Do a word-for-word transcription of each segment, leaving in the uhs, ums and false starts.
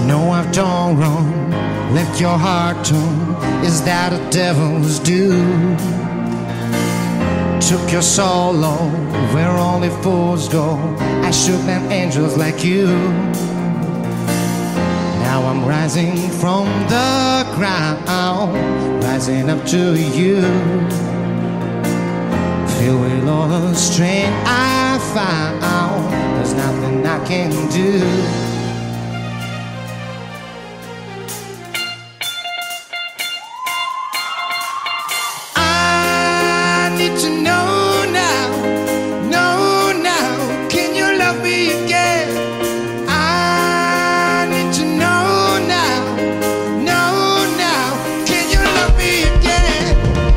know I've done wrong, left your heart torn. Is that a devil's due? Took your soul low, where only fools go. I should have angels like you. Now I'm rising from the ground, rising up to you. Filled with all the strength I found, there's nothing I can do. I need to know now, know now, can you love me again? I need to know now, know now, can you love me again?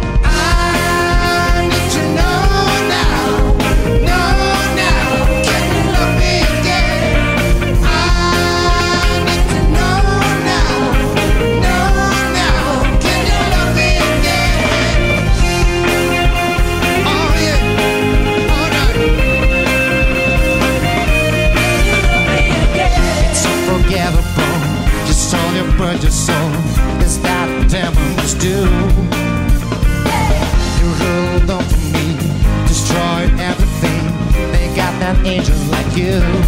I need to know now, know now, can you love me again? I need to know now, know now, can you love me again? Oh yeah, alright. It's unforgettable, just all your bird, your soul. Is that devil's due? You ruled over me, destroyed everything. They got that angel like you.